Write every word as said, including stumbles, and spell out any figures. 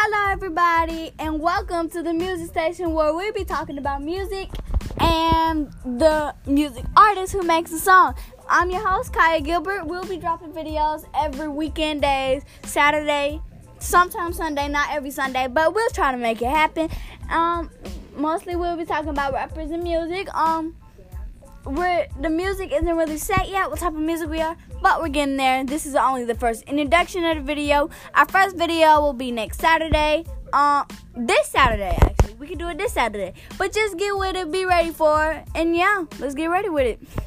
Hello everybody and welcome to the music station where we'll be talking about music and the music artist who makes the song. I'm your host, Kaya Gilbert. We'll be dropping videos every weekend days, Saturday, sometimes Sunday, not every Sunday, but we'll try to make it happen. Um, mostly we'll be talking about rappers and music. Um, we're, the music isn't really set yet, what type of music we are, but we're getting there. This is only the first introduction of the video. Our first video will be next Saturday. Um, this Saturday, actually. We can do it this Saturday. But just get with it, be ready for it, and yeah, let's get ready with it.